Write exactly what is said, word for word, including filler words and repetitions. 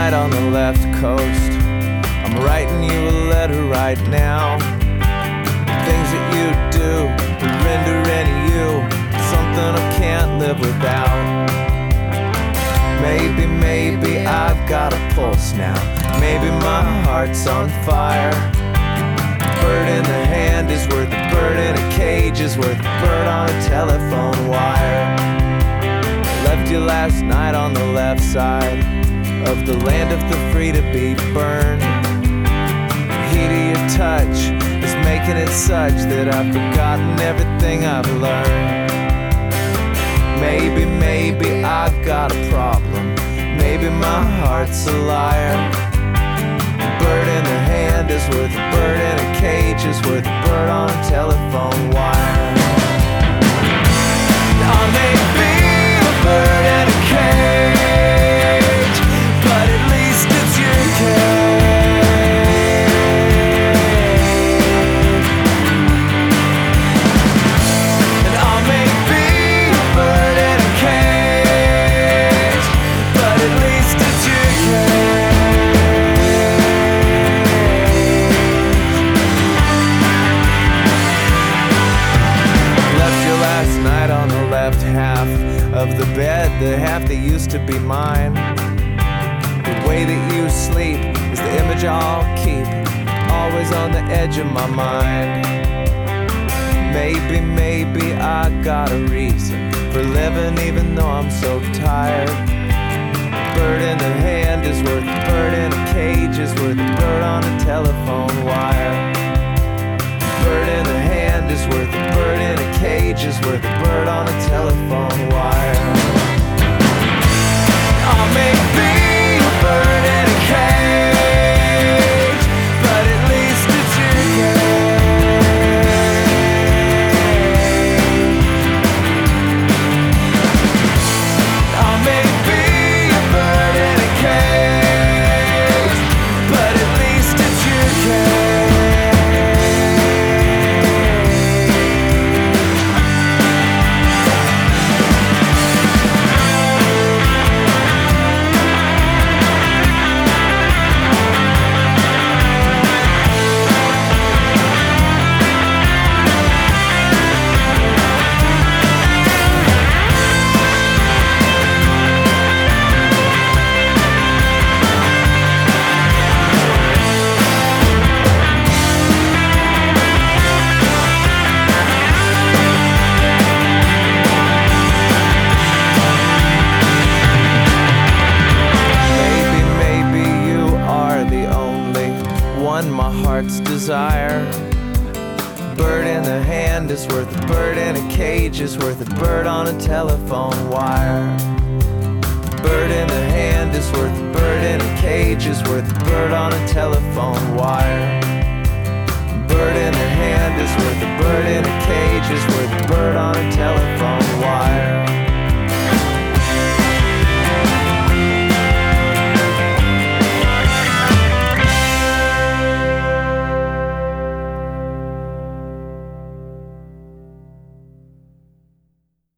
night on the left coast. I'm writing you a letter right now. Things that you do will render any you something I can't live without. Maybe, maybe I've got a pulse now. Maybe my heart's on fire. A bird in the hand is worth a bird in a cage is worth a bird on a telephone wire. I left you last night on the left side of the land of the free to be burned. The heat of your touch is making it such that I've forgotten everything I've learned. Maybe, maybe I've got a problem. Maybe my heart's a liar. A bird in the hand is worth a bird in a cage is worth a bird on a telephone wire. I may be a bird in a cage, but at least it's your cage. And I may be a bird in a cage, but at least it's your cage. Left you last night on the left half of the bed, the half that used to be mine. The way that you sleep is the image I'll keep, always on the edge of my mind. Maybe, maybe I got a reason for living even though I'm so tired. A bird in the hand is worth a bird in a cage is worth a bird on a telephone wire. A bird in the hand is worth a bird in a cage is worth a bird on a telephone wire. I may be a bird in a cage, but at least it's your cage. I may be a bird in a cage, but at least it's your cage. My heart's desire. Bird in the hand is worth a bird in a cage is worth a bird on a telephone wire. Bird in the hand is worth a bird in a cage is worth a bird on a telephone wire. Bird in the hand is worth a bird in a cage is worth a bird on a telephone wire.